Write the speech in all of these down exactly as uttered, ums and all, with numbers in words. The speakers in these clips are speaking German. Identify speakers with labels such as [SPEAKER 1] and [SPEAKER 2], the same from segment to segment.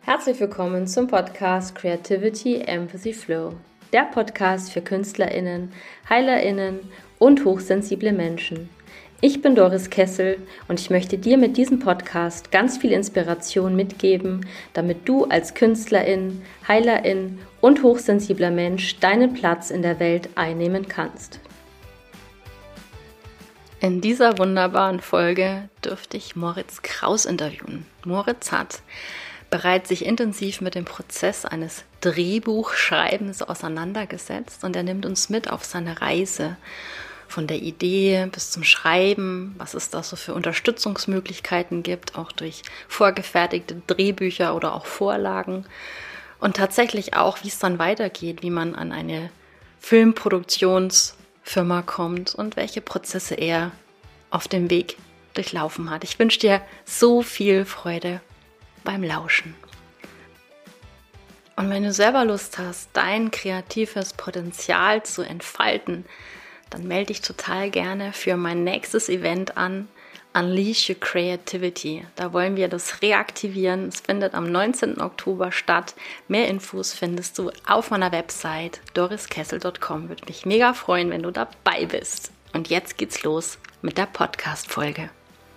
[SPEAKER 1] Herzlich willkommen zum Podcast Creativity Empathy Flow, der Podcast für KünstlerInnen, HeilerInnen und hochsensible Menschen. Ich bin Doris Kessel und ich möchte dir mit diesem Podcast ganz viel Inspiration mitgeben, damit du als Künstlerin, Heilerin und hochsensibler Mensch deinen Platz in der Welt einnehmen kannst. In dieser wunderbaren Folge dürfte ich Moritz Kraus interviewen. Moritz hat bereits sich intensiv mit dem Prozess eines Drehbuchschreibens auseinandergesetzt und er nimmt uns mit auf seine Reise von der Idee bis zum Schreiben, was es da so für Unterstützungsmöglichkeiten gibt, auch durch vorgefertigte Drehbücher oder auch Vorlagen und tatsächlich auch, wie es dann weitergeht, wie man an eine Filmproduktionsfirma kommt und welche Prozesse er auf dem Weg durchlaufen hat. Ich wünsche dir so viel Freude beim Lauschen. Und wenn du selber Lust hast, dein kreatives Potenzial zu entfalten, dann melde dich total gerne für mein nächstes Event an, Unleash Your Creativity. Da wollen wir das reaktivieren. Es findet am neunzehnten Oktober statt. Mehr Infos findest du auf meiner Website doris kessel punkt com. Würde mich mega freuen, wenn du dabei bist. Und jetzt geht's los mit der Podcast-Folge.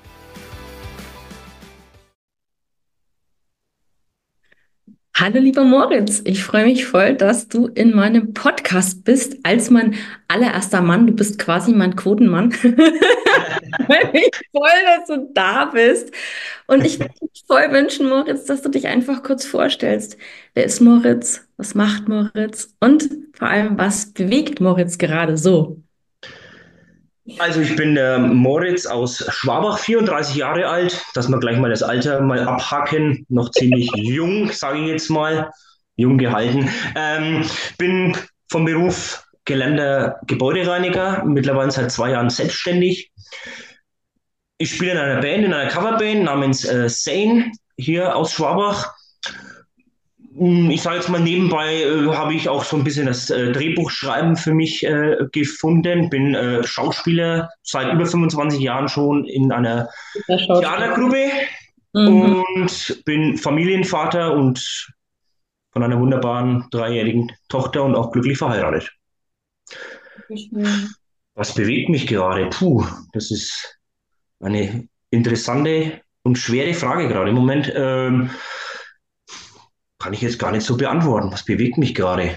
[SPEAKER 1] Hallo lieber Moritz, ich freue mich voll, dass du in meinem Podcast bist, als mein allererster Mann. Du bist quasi mein Quotenmann. Ich freue mich voll, dass du da bist. Und ich würde mich voll wünschen, Moritz, dass du dich einfach kurz vorstellst. Wer ist Moritz? Was macht Moritz? Und vor allem, was bewegt Moritz gerade so?
[SPEAKER 2] Also ich bin der Moritz aus Schwabach, vierunddreißig Jahre alt, dass wir gleich mal das Alter mal abhaken, noch ziemlich jung, sage ich jetzt mal, jung gehalten. Ähm, bin vom Beruf gelernter Gebäudereiniger, mittlerweile seit zwei Jahren selbstständig. Ich spiele in einer Band, in einer Coverband namens äh, Sane hier aus Schwabach. Ich sage jetzt mal nebenbei, äh, habe ich auch so ein bisschen das äh, Drehbuchschreiben für mich äh, gefunden. Bin äh, Schauspieler seit über fünfundzwanzig Jahren schon in einer
[SPEAKER 1] Der Schauspieler.
[SPEAKER 2] Theatergruppe
[SPEAKER 1] Mhm.
[SPEAKER 2] und bin Familienvater und von einer wunderbaren dreijährigen Tochter und auch glücklich verheiratet.
[SPEAKER 1] Schön.
[SPEAKER 2] Was bewegt mich gerade? Puh, das ist eine interessante und schwere Frage gerade im Moment. Ähm, kann ich jetzt gar nicht so beantworten. Was bewegt mich gerade?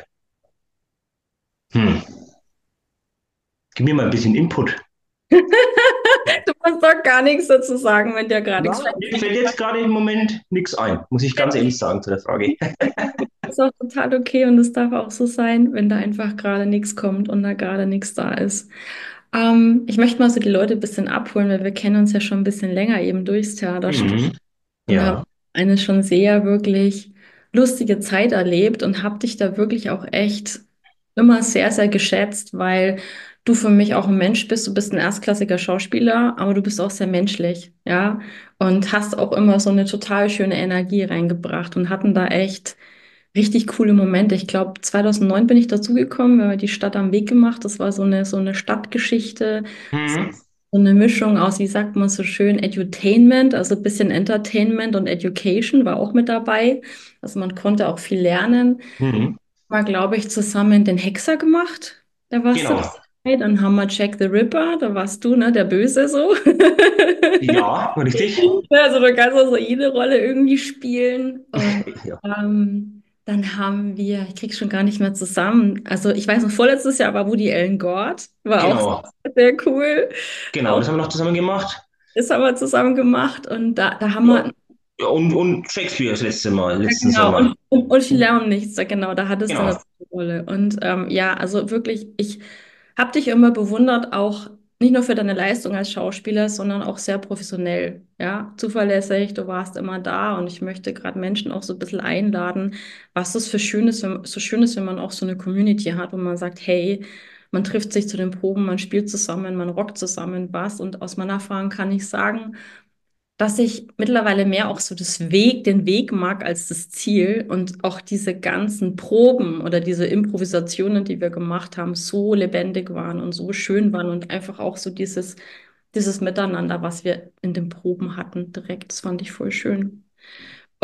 [SPEAKER 2] Hm. Gib mir mal ein bisschen Input.
[SPEAKER 1] Du musst doch gar nichts dazu sagen, wenn dir gerade nichts
[SPEAKER 2] Na, mir fällt jetzt gerade im Moment nichts ein, muss ich ganz ehrlich sagen zu der Frage.
[SPEAKER 1] ist auch total okay und es darf auch so sein, wenn da einfach gerade nichts kommt und da gerade nichts da ist. Ähm, ich möchte mal so die Leute ein bisschen abholen, weil wir kennen uns ja schon ein bisschen länger eben durchs Theaterstück
[SPEAKER 2] Mhm.
[SPEAKER 1] und habe
[SPEAKER 2] Ja.
[SPEAKER 1] eine schon sehr wirklich lustige Zeit erlebt und habe dich da wirklich auch echt immer sehr, sehr geschätzt, weil du für mich auch ein Mensch bist. Du bist ein erstklassiger Schauspieler, aber du bist auch sehr menschlich, ja, und hast auch immer so eine total schöne Energie reingebracht und hatten da echt richtig coole Momente. Ich glaube, zweitausendneun bin ich dazugekommen, wir haben die Stadt am Weg gemacht. Das war so eine, so eine Stadtgeschichte, so
[SPEAKER 2] Mhm.
[SPEAKER 1] eine Mischung aus, wie sagt man so schön, Edutainment, also ein bisschen Entertainment und Education war auch mit dabei. Also man konnte auch viel lernen.
[SPEAKER 2] Mhm.
[SPEAKER 1] Mal, glaube ich, zusammen den Hexer gemacht. Da warst du
[SPEAKER 2] Genau.
[SPEAKER 1] dabei. Dann haben wir Jack the Ripper, da warst du, ne, der Böse so.
[SPEAKER 2] Ja, richtig.
[SPEAKER 1] Also du kannst also jede Rolle irgendwie spielen. Und
[SPEAKER 2] Ja,
[SPEAKER 1] ähm, dann haben wir, ich krieg's schon gar nicht mehr zusammen. Also ich weiß noch, vorletztes Jahr war Woody Allen Gord, war auch
[SPEAKER 2] genau.
[SPEAKER 1] sehr cool.
[SPEAKER 2] Genau,
[SPEAKER 1] Auch
[SPEAKER 2] das haben wir noch zusammen gemacht.
[SPEAKER 1] das haben wir zusammen gemacht und da, da haben wir,
[SPEAKER 2] Ja. Ja, und, und Shakespeare das letzte Mal,
[SPEAKER 1] ja,
[SPEAKER 2] letzten
[SPEAKER 1] genau,
[SPEAKER 2] Sommer.
[SPEAKER 1] und, und, und viel Lärm und nichts, ja, genau, da hattest du eine
[SPEAKER 2] Genau.
[SPEAKER 1] Rolle. Und ähm, ja, also wirklich, ich habe dich immer bewundert, auch nicht nur für deine Leistung als Schauspieler, sondern auch sehr professionell, ja, zuverlässig, du warst immer da und ich möchte gerade Menschen auch so ein bisschen einladen, was das für schön ist, wenn, so schön ist, wenn man auch so eine Community hat, wo man sagt, hey, man trifft sich zu den Proben, man spielt zusammen, man rockt zusammen was und aus meiner Erfahrung kann ich sagen, dass ich mittlerweile mehr auch so das Weg, den Weg mag als das Ziel und auch diese ganzen Proben oder diese Improvisationen, die wir gemacht haben, so lebendig waren und so schön waren und einfach auch so dieses, dieses Miteinander, was wir in den Proben hatten, direkt, das fand ich voll schön.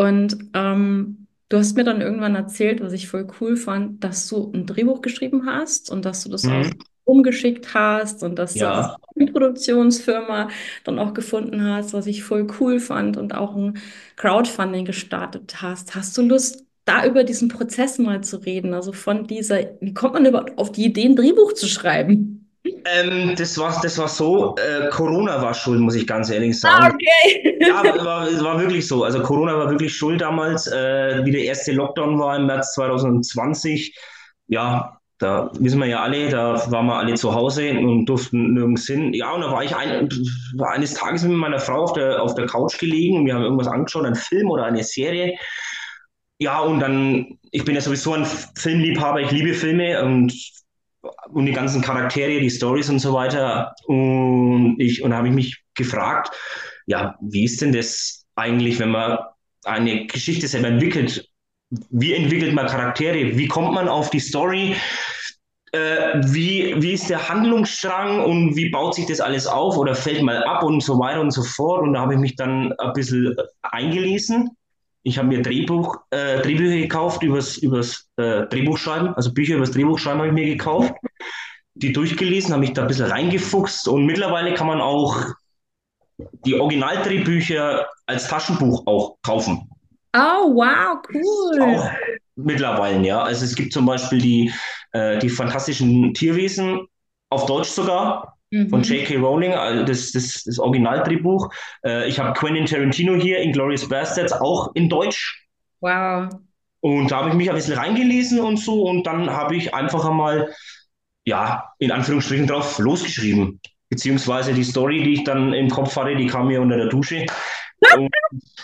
[SPEAKER 1] Und ähm, du hast mir dann irgendwann erzählt, was ich voll cool fand, dass du ein Drehbuch geschrieben hast und dass du das auch
[SPEAKER 2] Mhm.
[SPEAKER 1] umgeschickt hast und dass du
[SPEAKER 2] Ja.
[SPEAKER 1] eine Produktionsfirma dann auch gefunden hast, was ich voll cool fand und auch ein Crowdfunding gestartet hast. Hast du Lust, da über diesen Prozess mal zu reden? Also von dieser, wie kommt man überhaupt auf die Idee, ein Drehbuch zu schreiben?
[SPEAKER 2] Ähm, das war, das war so, äh, Corona war schuld, muss ich ganz ehrlich
[SPEAKER 1] Ah,
[SPEAKER 2] sagen. Ja,
[SPEAKER 1] okay.
[SPEAKER 2] war, es war wirklich so. Also Corona war wirklich schuld damals, äh, wie der erste Lockdown war im März zwanzig zwanzig. Ja, da wissen wir ja alle, da waren wir alle zu Hause und durften nirgends hin. Ja, und da war ich ein, war eines Tages mit meiner Frau auf der, auf der Couch gelegen und wir haben irgendwas angeschaut, einen Film oder eine Serie. Ja, und dann, ich bin ja sowieso ein Filmliebhaber, ich liebe Filme und, und die ganzen Charaktere, die Stories und so weiter. Und ich, und da habe ich mich gefragt, ja, wie ist denn das eigentlich, wenn man eine Geschichte selber entwickelt? Wie entwickelt man Charaktere? Wie kommt man auf die Story? Äh, wie, wie ist der Handlungsstrang und wie baut sich das alles auf oder fällt mal ab und so weiter und so fort. Und da habe ich mich dann ein bisschen eingelesen. Ich habe mir Drehbuch, äh, Drehbücher gekauft übers, übers äh, Drehbuchschreiben, also Bücher übers Drehbuchschreiben habe ich mir gekauft, die durchgelesen, habe mich da ein bisschen reingefuchst und mittlerweile kann man auch die Originaldrehbücher als Taschenbuch auch kaufen.
[SPEAKER 1] Oh, wow, cool.
[SPEAKER 2] Auch mittlerweile, ja. Also es gibt zum Beispiel die, äh, die fantastischen Tierwesen, auf Deutsch sogar, von
[SPEAKER 1] Mhm.
[SPEAKER 2] J K. Rowling, also das, das, das Originaldrehbuch. Äh, ich habe Quentin Tarantino hier, Inglourious Basterds, auch in Deutsch.
[SPEAKER 1] Wow.
[SPEAKER 2] Und da habe ich mich ein bisschen reingelesen und so. Und dann habe ich einfach einmal, ja, in Anführungsstrichen drauf losgeschrieben. Beziehungsweise die Story, die ich dann im Kopf hatte, die kam mir unter der Dusche. Und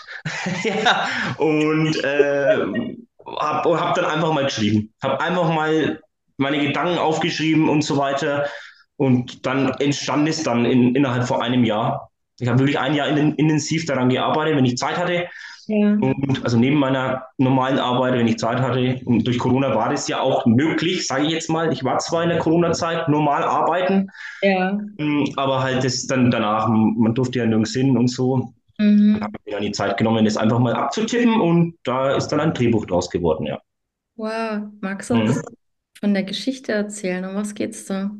[SPEAKER 2] ja, und äh, habe hab dann einfach mal geschrieben. Habe einfach mal meine Gedanken aufgeschrieben und so weiter. Und dann entstand es dann in, innerhalb von einem Jahr. Ich habe wirklich ein Jahr in, intensiv daran gearbeitet, wenn ich Zeit hatte.
[SPEAKER 1] Ja,
[SPEAKER 2] Und also neben meiner normalen Arbeit, wenn ich Zeit hatte. Und durch Corona war das ja auch möglich, sage ich jetzt mal. Ich war zwar in der Corona-Zeit normal arbeiten,
[SPEAKER 1] ja.
[SPEAKER 2] aber halt das dann danach, man durfte ja nirgends hin und so. Dann habe
[SPEAKER 1] Mhm.
[SPEAKER 2] ich mir dann die Zeit genommen, das einfach mal abzutippen und da ist dann ein Drehbuch draus geworden, ja.
[SPEAKER 1] Wow. Magst du ein
[SPEAKER 2] Mhm.
[SPEAKER 1] bisschen von der Geschichte erzählen? Um was geht's da?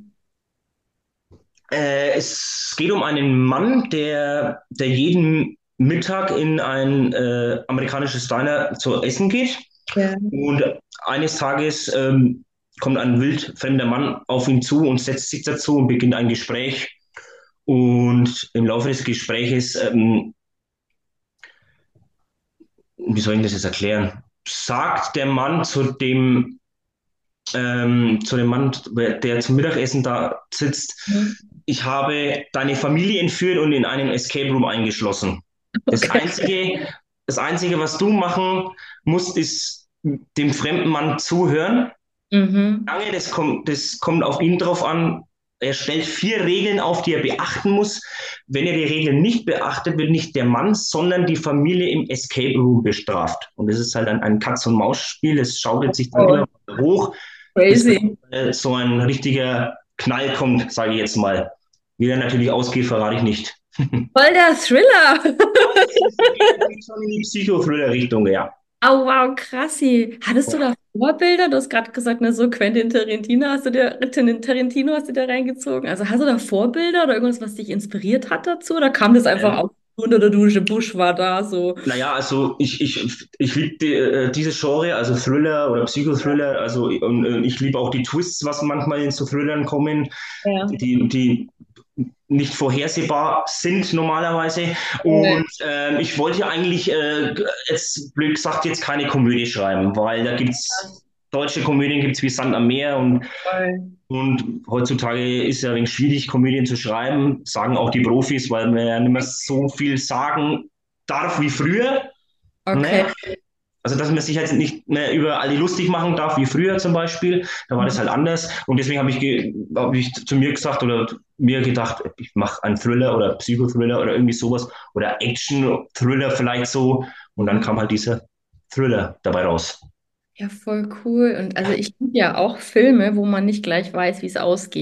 [SPEAKER 2] Äh, es geht um einen Mann, der, der jeden Mittag in ein äh, amerikanisches Diner zu essen geht.
[SPEAKER 1] Ja.
[SPEAKER 2] Und eines Tages ähm, kommt ein wildfremder Mann auf ihn zu und setzt sich dazu und beginnt ein Gespräch. Und im Laufe des Gespräches, ähm, wie soll ich das jetzt erklären, sagt der Mann zu dem ähm, zu dem Mann, der zum Mittagessen da sitzt,
[SPEAKER 1] Mhm.
[SPEAKER 2] ich habe deine Familie entführt und in einen Escape Room eingeschlossen. Das
[SPEAKER 1] Okay.
[SPEAKER 2] Einzige, das Einzige, was du machen musst, ist dem fremden Mann zuhören.
[SPEAKER 1] Mhm.
[SPEAKER 2] Lange, das kommt, das kommt auf ihn drauf an. Er stellt vier Regeln auf, die er beachten muss. Wenn er die Regeln nicht beachtet, wird nicht der Mann, sondern die Familie im Escape Room bestraft. Und das ist halt ein, ein Katz-und-Maus-Spiel. Es schaukelt sich dann immer
[SPEAKER 1] Oh,
[SPEAKER 2] hoch, bis
[SPEAKER 1] crazy.
[SPEAKER 2] äh, so ein richtiger Knall kommt, sage ich jetzt mal. Wie der natürlich ausgeht, verrate ich nicht.
[SPEAKER 1] Voll der Thriller.
[SPEAKER 2] Ja, es, es geht natürlich schon in die Psychothriller-Richtung, ja.
[SPEAKER 1] Oh, wow, krassi. Hattest du da Vorbilder? Du hast gerade gesagt, ne, so Quentin Tarantino hast du dir, Quentin Tarantino hast du dir reingezogen. Also hast du da Vorbilder oder irgendwas, was dich inspiriert hat dazu? Oder kam das einfach
[SPEAKER 2] Ähm,
[SPEAKER 1] aus unter der Dusche, Busch war da so?
[SPEAKER 2] Naja, also ich, ich, ich liebe die, äh, dieses Genre, also Thriller oder Psychothriller, also und, äh, ich liebe auch die Twists, was manchmal in so Thrillern kommen,
[SPEAKER 1] Ja.
[SPEAKER 2] die, die nicht vorhersehbar sind normalerweise.
[SPEAKER 1] Voll.
[SPEAKER 2] Und ähm, ich wollte eigentlich, äh, jetzt blöd gesagt, jetzt keine Komödie schreiben, weil da gibt es deutsche Komödien gibt's wie Sand am Meer und
[SPEAKER 1] Voll.
[SPEAKER 2] und heutzutage ist ja ein wenig schwierig, Komödien zu schreiben, sagen auch die Profis, weil man ja nicht mehr so viel sagen darf wie früher.
[SPEAKER 1] Okay.
[SPEAKER 2] Ne? Also, dass man sich halt nicht mehr über alle lustig machen darf, wie früher zum Beispiel. Da war das halt anders. Und deswegen habe ich, ge- hab ich zu mir gesagt oder mir gedacht, ich mache einen Thriller oder Psychothriller oder irgendwie sowas oder Action-Thriller vielleicht so. Und dann kam halt dieser Thriller dabei raus.
[SPEAKER 1] Ja, voll cool. Und also ich liebe ja auch Filme, wo man nicht gleich weiß, wie es ausgeht.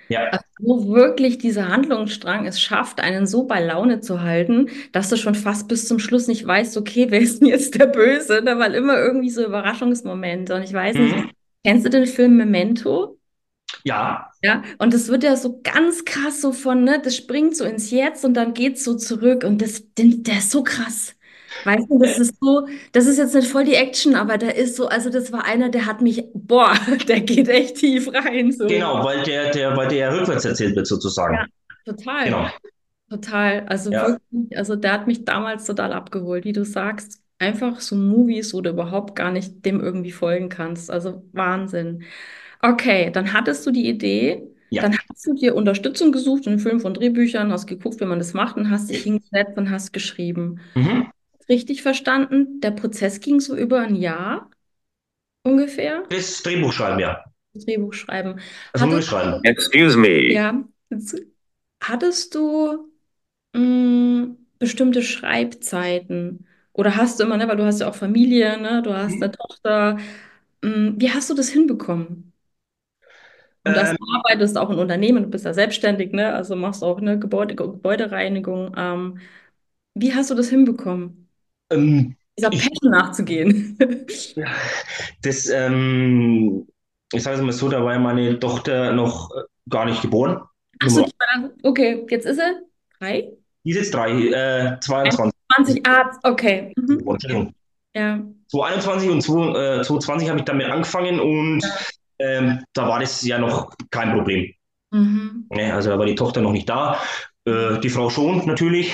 [SPEAKER 2] Ja.
[SPEAKER 1] Also wo wirklich dieser Handlungsstrang es schafft, einen so bei Laune zu halten, dass du schon fast bis zum Schluss nicht weißt, okay, wer ist denn jetzt der Böse? Ne? Weil immer irgendwie so Überraschungsmomente. Und ich weiß nicht,
[SPEAKER 2] Mhm.
[SPEAKER 1] kennst du den Film Memento?
[SPEAKER 2] Ja,
[SPEAKER 1] Ja, und das wird ja so ganz krass so von, ne, das springt so ins Jetzt und dann geht's so zurück und das, den, der ist so krass. Weißt du, das ist so, das ist jetzt nicht voll die Action, aber der ist so, also das war einer, der hat mich, boah, der geht echt tief rein, so.
[SPEAKER 2] genau, weil der, der, weil der ja rückwärts erzählt wird sozusagen.
[SPEAKER 1] Ja, total,
[SPEAKER 2] Genau.
[SPEAKER 1] total. Also
[SPEAKER 2] Ja.
[SPEAKER 1] wirklich, also der hat mich damals total abgeholt, wie du sagst. Einfach so Movies, wo du überhaupt gar nicht dem irgendwie folgen kannst. Also Wahnsinn. Okay, dann hattest du die Idee,
[SPEAKER 2] Ja.
[SPEAKER 1] dann hast du dir Unterstützung gesucht in Film von Drehbüchern, hast geguckt, wie man das macht und hast dich hingesetzt und hast geschrieben.
[SPEAKER 2] Mhm.
[SPEAKER 1] Richtig verstanden? Der Prozess ging so über ein Jahr ungefähr,
[SPEAKER 2] Das Drehbuch schreiben, ja.
[SPEAKER 1] das Drehbuch schreiben.
[SPEAKER 2] Also nur
[SPEAKER 1] Hattest,
[SPEAKER 2] schreiben.
[SPEAKER 3] Excuse me.
[SPEAKER 1] ja, hattest du mh, bestimmte Schreibzeiten? Oder hast du immer, ne, weil du hast ja auch Familie, ne, du hast eine
[SPEAKER 2] Mhm.
[SPEAKER 1] Tochter. Mh, wie hast du das hinbekommen? Und das
[SPEAKER 2] Ähm,
[SPEAKER 1] du arbeitest auch in Unternehmen, du bist ja selbstständig, ne? Also machst auch eine Gebäude, Gebäudereinigung. Ähm, wie hast du das hinbekommen,
[SPEAKER 2] ähm,
[SPEAKER 1] dieser
[SPEAKER 2] ich,
[SPEAKER 1] Passion nachzugehen?
[SPEAKER 2] das, ähm, ich sage es mal so, da war ja meine Tochter noch äh, gar nicht geboren.
[SPEAKER 1] Ach so,
[SPEAKER 2] Nummer,
[SPEAKER 1] die war dann, okay, jetzt ist er drei?
[SPEAKER 2] die ist jetzt drei, äh, zweiundzwanzig. Die ist
[SPEAKER 1] einundzwanzig, ah, okay.
[SPEAKER 2] geboren,
[SPEAKER 1] Mhm.
[SPEAKER 2] Entschuldigung.
[SPEAKER 1] Ja.
[SPEAKER 2] zwanzig einundzwanzig und zwanzig, äh, zwanzig zwanzig habe ich damit angefangen und ähm, da war das ja noch kein Problem.
[SPEAKER 1] Mhm.
[SPEAKER 2] Ne? Also da war die Tochter noch nicht da, äh, die Frau schon natürlich.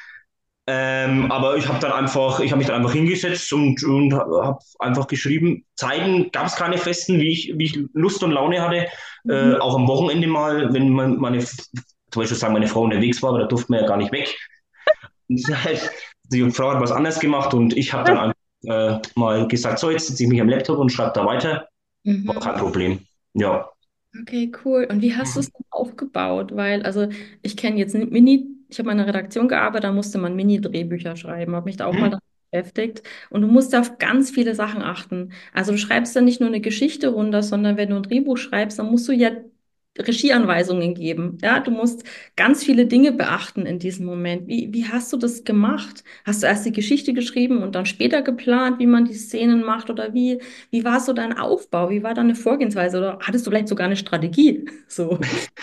[SPEAKER 2] Ähm, aber ich habe dann einfach, ich habe mich dann einfach hingesetzt und, und habe einfach geschrieben. Zeiten gab es keine festen, wie ich, wie ich Lust und Laune hatte. Äh,
[SPEAKER 1] Mhm.
[SPEAKER 2] auch am Wochenende mal, wenn man, meine, zum Beispiel sagen, meine Frau unterwegs war, aber da durfte man ja gar nicht weg. Und halt, die Frau hat was anderes gemacht und ich habe dann einfach äh, mal gesagt, so, jetzt sitze ich mich am Laptop und schreibe da weiter. War
[SPEAKER 1] Mhm.
[SPEAKER 2] kein Problem. Ja.
[SPEAKER 1] Okay, cool. Und wie hast du es denn aufgebaut? Weil, also ich kenne jetzt nicht Mini, ich habe in einer Redaktion gearbeitet, da musste man Mini-Drehbücher schreiben, habe mich da auch mal
[SPEAKER 2] Mhm.
[SPEAKER 1] damit beschäftigt. Und du musst auf ganz viele Sachen achten. Also du schreibst dann nicht nur eine Geschichte runter, sondern wenn du ein Drehbuch schreibst, dann musst du ja Regieanweisungen geben. Ja, du musst ganz viele Dinge beachten in diesem Moment. Wie, wie hast du das gemacht? Hast du erst die Geschichte geschrieben und dann später geplant, wie man die Szenen macht? Oder wie, wie war so dein Aufbau? Wie war deine Vorgehensweise? Oder hattest du vielleicht sogar eine Strategie? So.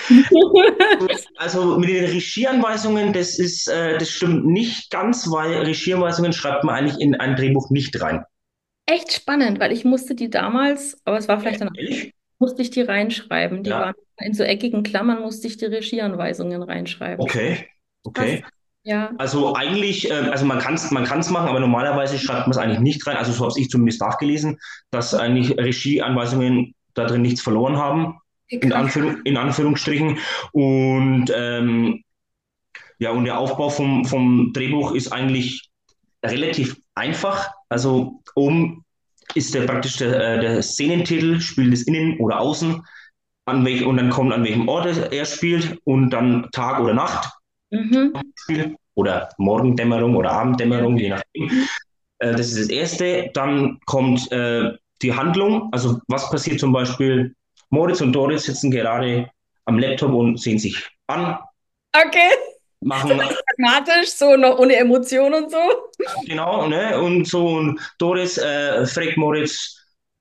[SPEAKER 2] Also mit den Regieanweisungen, das ist, äh, das stimmt nicht ganz, weil Regieanweisungen schreibt man eigentlich in ein Drehbuch nicht rein.
[SPEAKER 1] Echt spannend, weil ich musste die damals, aber es war vielleicht dann,
[SPEAKER 2] Ehrlich?
[SPEAKER 1] musste ich die reinschreiben. Die
[SPEAKER 2] Ja,
[SPEAKER 1] waren in so eckigen Klammern, musste ich die Regieanweisungen reinschreiben.
[SPEAKER 2] okay,
[SPEAKER 1] Krass.
[SPEAKER 2] okay.
[SPEAKER 1] Ja.
[SPEAKER 2] Also eigentlich, äh, also man kann es man kann's machen, aber normalerweise schreibt man es eigentlich nicht rein. Also so habe ich zumindest nachgelesen, dass eigentlich Regieanweisungen da drin nichts verloren haben,
[SPEAKER 1] Okay,
[SPEAKER 2] in,
[SPEAKER 1] krass.
[SPEAKER 2] Anführung, in Anführungsstrichen. Und ähm, ja, und der Aufbau vom, vom Drehbuch ist eigentlich relativ einfach. Also oben ist der praktisch der, äh, der Szenentitel, spielt es innen oder außen, an welch, und dann kommt an welchem Ort er spielt und dann Tag oder Nacht
[SPEAKER 1] Mhm.
[SPEAKER 2] spielt oder Morgendämmerung oder
[SPEAKER 1] Ja.
[SPEAKER 2] Abenddämmerung, je nachdem. Äh, das ist das Erste. Dann kommt äh, die Handlung, also was passiert zum Beispiel, Moritz und Doris sitzen gerade am Laptop und sehen sich an,
[SPEAKER 1] Okay. So
[SPEAKER 2] machen
[SPEAKER 1] ganz pragmatisch, so noch ohne Emotionen und so.
[SPEAKER 2] genau, ne, und so und Doris äh, fragt Moritz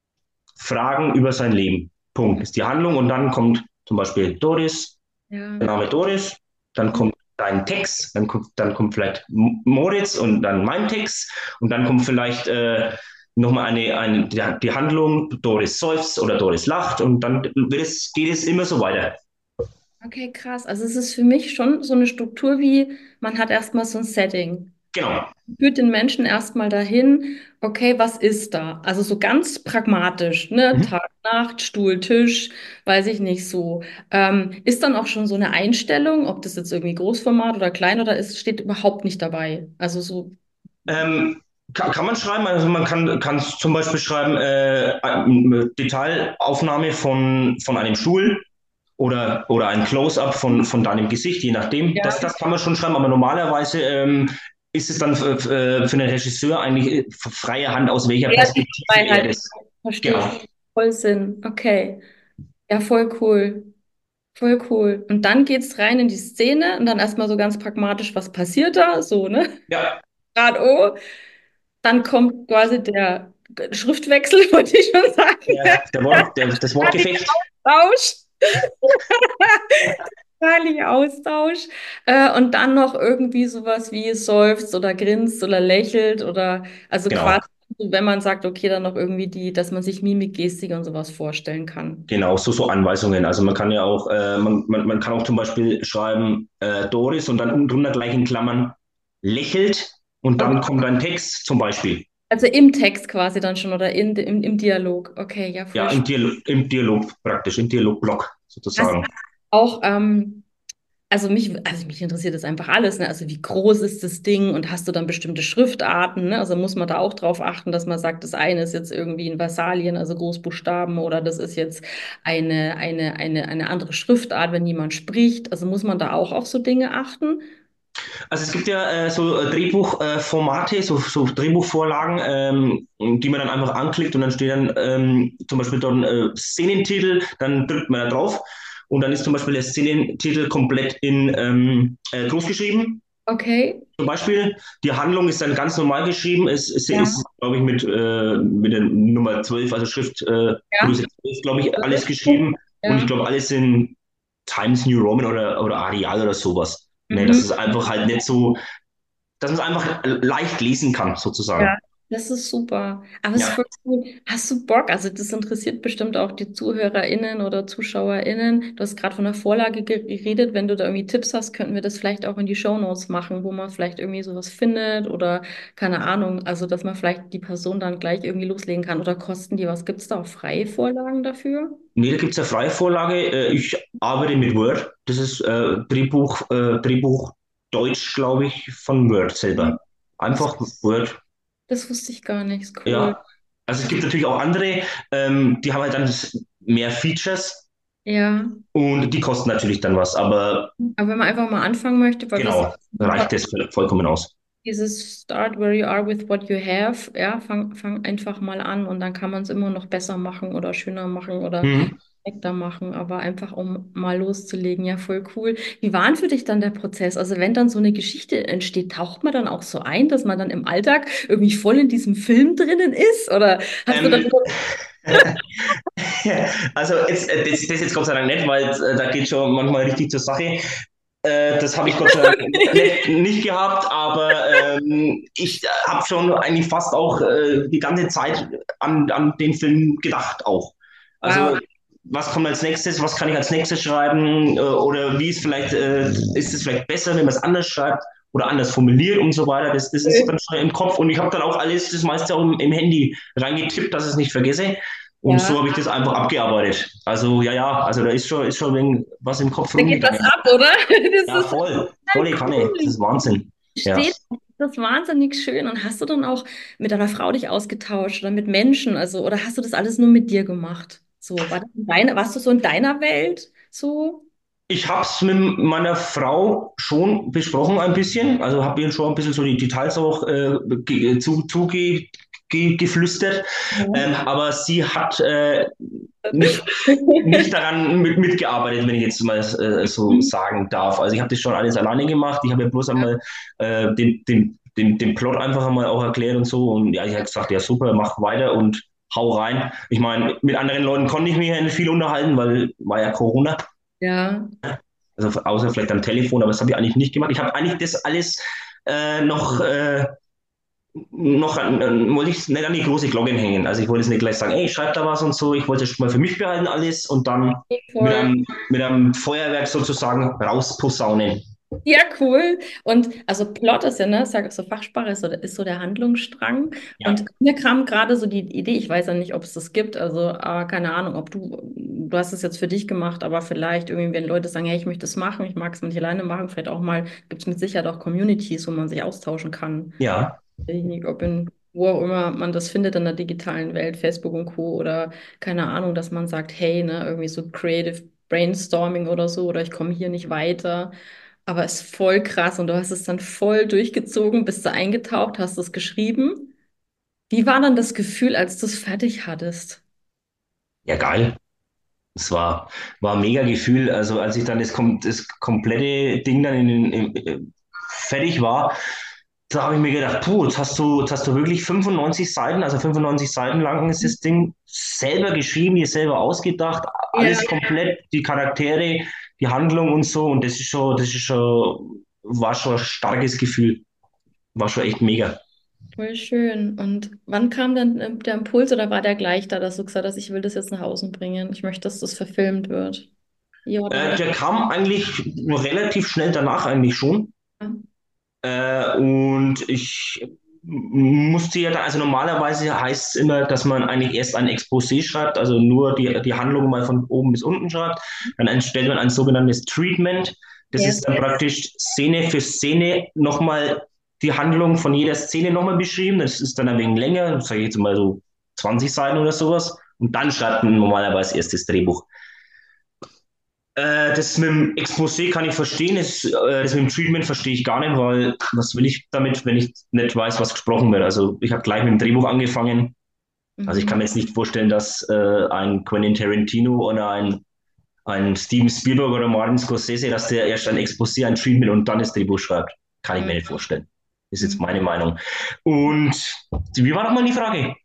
[SPEAKER 2] Fragen über sein Leben. Punkt. Ist die Handlung und dann kommt zum Beispiel Doris,
[SPEAKER 1] Ja.
[SPEAKER 2] der Name Doris, dann
[SPEAKER 1] Mhm.
[SPEAKER 2] kommt dein Text, dann kommt, dann kommt vielleicht Moritz und dann mein Text und dann kommt vielleicht äh, nochmal eine, eine, die, die Handlung, Doris seufzt oder Doris lacht und dann wird es, geht es immer so weiter.
[SPEAKER 1] Okay, krass. Also es ist für mich schon so eine Struktur wie, man hat erstmal so ein Setting.
[SPEAKER 2] Genau.
[SPEAKER 1] Führt den Menschen erstmal dahin, okay, was ist da? Also so ganz pragmatisch, ne?
[SPEAKER 2] Mhm.
[SPEAKER 1] Tag, Nacht, Stuhl, Tisch, weiß ich nicht so. Ähm, ist dann auch schon so eine Einstellung, ob das jetzt irgendwie Großformat oder klein oder ist, steht überhaupt nicht dabei. Also so,
[SPEAKER 2] Ähm, kann, kann man schreiben, also man kann, kann zum Beispiel schreiben, äh, eine Detailaufnahme von, von einem Stuhl oder, oder ein Close-up von, von deinem Gesicht, je nachdem. Das,
[SPEAKER 1] ja,
[SPEAKER 2] das kann man schon schreiben, aber normalerweise ähm, ist es dann für, für für den Regisseur eigentlich äh, freie Hand, aus welcher
[SPEAKER 1] kreative
[SPEAKER 2] Perspektive er
[SPEAKER 1] Freiheit,
[SPEAKER 2] das.
[SPEAKER 1] verstehe
[SPEAKER 2] Genau.
[SPEAKER 1] ich. Voll Sinn. Okay. Ja, voll cool. Voll cool. Und dann geht's rein in die Szene und dann erstmal so ganz pragmatisch, was passiert da? So, ne?
[SPEAKER 2] Ja,
[SPEAKER 1] Grad O. Dann kommt quasi der Schriftwechsel, wollte ich schon sagen.
[SPEAKER 2] der, der Wort, der, das Wortgefecht.
[SPEAKER 1] Austausch. Herrlicher Austausch. Äh, und dann noch irgendwie sowas wie seufzt oder grinst oder lächelt oder also
[SPEAKER 2] Genau.
[SPEAKER 1] quasi, wenn man sagt, okay, dann noch irgendwie die, dass man sich Mimik, Gestik und sowas vorstellen kann.
[SPEAKER 2] Genau, so, so Anweisungen. Also man kann ja auch, äh, man, man, man kann auch zum Beispiel schreiben, äh, Doris und dann unten drunter gleich in Klammern lächelt und dann
[SPEAKER 1] Okay.
[SPEAKER 2] kommt ein Text zum Beispiel.
[SPEAKER 1] Also im Text quasi dann schon oder in, im, im Dialog. Okay, ja, voll
[SPEAKER 2] Ja, im
[SPEAKER 1] spannend.
[SPEAKER 2] Dialog, im Dialog praktisch, im Dialogblock
[SPEAKER 1] Hast
[SPEAKER 2] sozusagen.
[SPEAKER 1] auch, ähm, also mich, also mich interessiert das einfach alles, ne? Also wie groß ist das Ding und hast du dann bestimmte Schriftarten, ne? Also muss man da auch drauf achten, dass man sagt, das eine ist jetzt irgendwie in Versalien, also Großbuchstaben, oder das ist jetzt eine, eine, eine, eine andere Schriftart, wenn jemand spricht. Also muss man da auch auf so Dinge achten?
[SPEAKER 2] Also es gibt ja äh, so äh, Drehbuchformate, so, so Drehbuchvorlagen, ähm, die man dann einfach anklickt und dann steht dann ähm, zum Beispiel dann äh, Szenentitel, dann drückt man da drauf und dann ist zum Beispiel der Szenentitel komplett in ähm, äh, groß geschrieben.
[SPEAKER 1] Okay.
[SPEAKER 2] Zum Beispiel, die Handlung ist dann ganz normal geschrieben. Es, es
[SPEAKER 1] Ja.
[SPEAKER 2] ist, glaube ich, mit, äh, mit der Nummer zwölf, also Schriftgröße äh,
[SPEAKER 1] Ja.
[SPEAKER 2] Größe zwölf, glaube ich, alles geschrieben. Und ich
[SPEAKER 1] Ja.
[SPEAKER 2] glaube, alles in Times New Roman oder, oder Arial oder sowas. Ne, dass
[SPEAKER 1] Mhm.
[SPEAKER 2] es einfach halt nicht so, dass man es einfach leicht lesen kann, sozusagen.
[SPEAKER 1] Ja, das ist super. Aber es ist
[SPEAKER 2] Ja.
[SPEAKER 1] voll cool. Hast du Bock? Also das interessiert bestimmt auch die ZuhörerInnen oder ZuschauerInnen. Du hast gerade von der Vorlage ge- geredet. Wenn du da irgendwie Tipps hast, könnten wir das vielleicht auch in die Shownotes machen, wo man vielleicht irgendwie sowas findet oder keine Ahnung. Also dass man vielleicht die Person dann gleich irgendwie loslegen kann. Oder kosten die was? Gibt es da auch freie Vorlagen dafür?
[SPEAKER 2] Nee, da gibt es eine freie Vorlage. Äh, Ich arbeite mit Word. Das ist äh, Drehbuch, äh, Drehbuch Deutsch, glaube ich, von Word selber.
[SPEAKER 1] Das,
[SPEAKER 2] Einfach Word.
[SPEAKER 1] das wusste ich gar nicht. Ist cool.
[SPEAKER 2] Ja, also es gibt natürlich auch andere, ähm, die haben halt dann mehr Features
[SPEAKER 1] Ja.
[SPEAKER 2] und die kosten natürlich dann was, aber
[SPEAKER 1] Aber wenn man einfach mal anfangen möchte, weil das
[SPEAKER 2] genau, reicht das vollkommen aus.
[SPEAKER 1] dieses Start where you are with what you have, ja, fang, fang einfach mal an und dann kann man es immer noch besser machen oder schöner machen oder
[SPEAKER 2] Mhm.
[SPEAKER 1] perfekter machen, aber einfach um mal loszulegen, ja, voll cool. Wie war denn für dich dann der Prozess? Also wenn dann so eine Geschichte entsteht, taucht man dann auch so ein, dass man dann im Alltag irgendwie voll in diesem Film drinnen ist? Oder hast du dann
[SPEAKER 2] Ähm, also jetzt, äh, das, das jetzt Gott sei Dank nicht, weil äh, da geht schon manchmal richtig zur Sache. Äh, das habe ich Gott sei Dank nicht, nicht gehabt, aber ähm, ich habe schon eigentlich fast auch äh, die ganze Zeit an, an den Film gedacht auch.
[SPEAKER 1] Wow.
[SPEAKER 2] Also was kommt als nächstes, was kann ich als nächstes schreiben äh, oder wie ist vielleicht, äh, ist es vielleicht besser, wenn man es anders schreibt oder anders formuliert und so weiter. Das, das ist dann schon im Kopf und ich habe dann auch alles, das meiste auch im, im Handy reingetippt, dass ich es nicht vergesse. Und
[SPEAKER 1] Ja,
[SPEAKER 2] so habe ich das einfach abgearbeitet. Also ja, ja, also da ist schon, ist schon ein wenig was im Kopf
[SPEAKER 1] da geht was
[SPEAKER 2] rumgegangen.
[SPEAKER 1] ab, oder? Das
[SPEAKER 2] Ja,
[SPEAKER 1] ist
[SPEAKER 2] voll,
[SPEAKER 1] total
[SPEAKER 2] volle Kanne. Das
[SPEAKER 1] cool.
[SPEAKER 2] ist Wahnsinn. Ja.
[SPEAKER 1] Steht, das ist wahnsinnig schön. Und hast du dann auch mit deiner Frau dich ausgetauscht oder mit Menschen? Also, oder hast du das alles nur mit dir gemacht? So, war das in deine, warst du so in deiner Welt? So?
[SPEAKER 2] Ich habe es mit meiner Frau schon besprochen ein bisschen. Also habe ihr schon ein bisschen so die Details auch äh, ge- zu, zuge, ge, geflüstert.
[SPEAKER 1] Ja.
[SPEAKER 2] Ähm, aber sie hat äh, nicht, nicht daran mit, mitgearbeitet, wenn ich jetzt mal äh, so
[SPEAKER 1] Mhm.
[SPEAKER 2] sagen darf. Also ich habe das schon alles alleine gemacht. Ich habe ja bloß einmal äh, den, den, den, den Plot einfach einmal auch erklärt und so. Und ja, ich habe gesagt, ja super, mach weiter und hau rein. Ich meine, mit anderen Leuten konnte ich mich ja nicht viel unterhalten, weil war ja Corona.
[SPEAKER 1] Ja.
[SPEAKER 2] Also außer vielleicht am Telefon, aber das habe ich eigentlich nicht gemacht. Ich habe eigentlich das alles äh, noch, äh, noch an, an, wollte ich nicht an die große Glocke hängen. Also ich wollte jetzt nicht gleich sagen, ey, ich schreibe da was und so. Ich wollte es schon mal für mich behalten alles und dann mit
[SPEAKER 1] Voll.
[SPEAKER 2] einem, mit einem Feuerwerk sozusagen rausposaunen.
[SPEAKER 1] Ja, cool. Und also Plot ist ja, ne, sag so Fachsprache, ist so, ist so der Handlungsstrang. Und
[SPEAKER 2] Ja,
[SPEAKER 1] mir kam gerade so die Idee, ich weiß ja nicht, ob es das gibt, also äh, keine Ahnung, ob du, du hast es jetzt für dich gemacht, aber vielleicht irgendwie, wenn Leute sagen, hey, ich möchte das machen, ich mag es nicht alleine machen, vielleicht auch mal, gibt es mit Sicherheit auch Communities, wo man sich austauschen kann.
[SPEAKER 2] ja,
[SPEAKER 1] Weiß ich nicht, ob in, wo auch immer man das findet in der digitalen Welt, Facebook und Co. oder keine Ahnung, dass man sagt, hey, ne, irgendwie so Creative Brainstorming oder so, oder ich komme hier nicht weiter. Aber es ist voll krass und du hast es dann voll durchgezogen, bist du eingetaucht, hast es geschrieben. Wie war dann das Gefühl, als du es fertig hattest?
[SPEAKER 2] ja, geil. Es war, war ein mega Gefühl. Also als ich dann das, kom das komplette Ding dann in, den- in, in, fertig war, da habe ich mir gedacht, puh, jetzt hast du, jetzt hast du wirklich fünfundneunzig Seiten, also fünfundneunzig Seiten lang ist das Ding selber geschrieben, dir selber ausgedacht,
[SPEAKER 1] Ja,
[SPEAKER 2] alles komplett, die Charaktere, die Handlung und so. Und das ist schon, das ist schon, war schon ein starkes Gefühl. War schon echt mega.
[SPEAKER 1] voll schön. Und wann kam dann ähm, der Impuls oder war der gleich da, dass du gesagt hast, ich will das jetzt nach außen bringen? Ich möchte, dass das verfilmt wird. Ja, oder
[SPEAKER 2] Äh,
[SPEAKER 1] war
[SPEAKER 2] der kam eigentlich relativ schnell danach eigentlich schon.
[SPEAKER 1] das?
[SPEAKER 2] Äh, und ich musste ja da, also normalerweise heißt es immer, dass man eigentlich erst ein Exposé schreibt, also nur die, die Handlung mal von oben bis unten schreibt. Dann erstellt man ein sogenanntes Treatment. Das
[SPEAKER 1] Yes.
[SPEAKER 2] ist dann praktisch Szene für Szene nochmal die Handlung von jeder Szene nochmal beschrieben. Das ist dann ein wenig länger, sage ich jetzt mal so zwanzig Seiten oder sowas. Und dann schreibt man normalerweise erst das Drehbuch. Äh, das mit dem Exposé kann ich verstehen, das, äh, das mit dem Treatment verstehe ich gar nicht, weil was will ich damit, wenn ich nicht weiß, was gesprochen wird? Also ich habe gleich mit dem Drehbuch angefangen. Also ich
[SPEAKER 1] Mhm.
[SPEAKER 2] kann mir jetzt nicht vorstellen, dass äh, ein Quentin Tarantino oder ein, ein Steven Spielberg oder Martin Scorsese, dass der erst ein Exposé, ein Treatment und dann das Drehbuch schreibt. Kann ich mir nicht vorstellen. Das ist jetzt
[SPEAKER 1] Mhm.
[SPEAKER 2] meine Meinung. Und wie war nochmal die Frage?